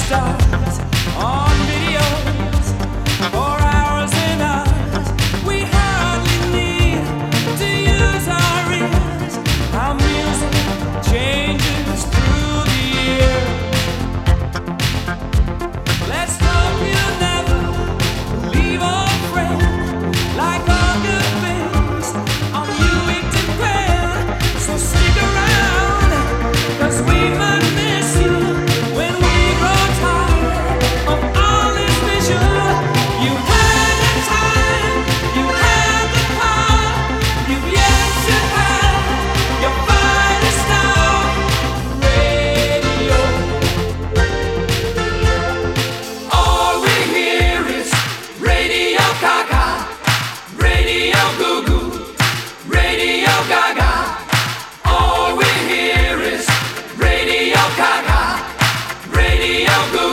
stars on videos for hours and hours. We hardly need to use our ears. Our music changes through the year. Let's hope you never leave a friend. Like all good things, on you it depends. So stick around, 'cause we might miss you when we grow tired of all this vision. You had the time, you had the power, you've yet to have your finest hour. Radio. All we hear is Radio Gaga, Radio Goo Goo, Radio Gaga. All we hear is Radio Gaga, Radio Goo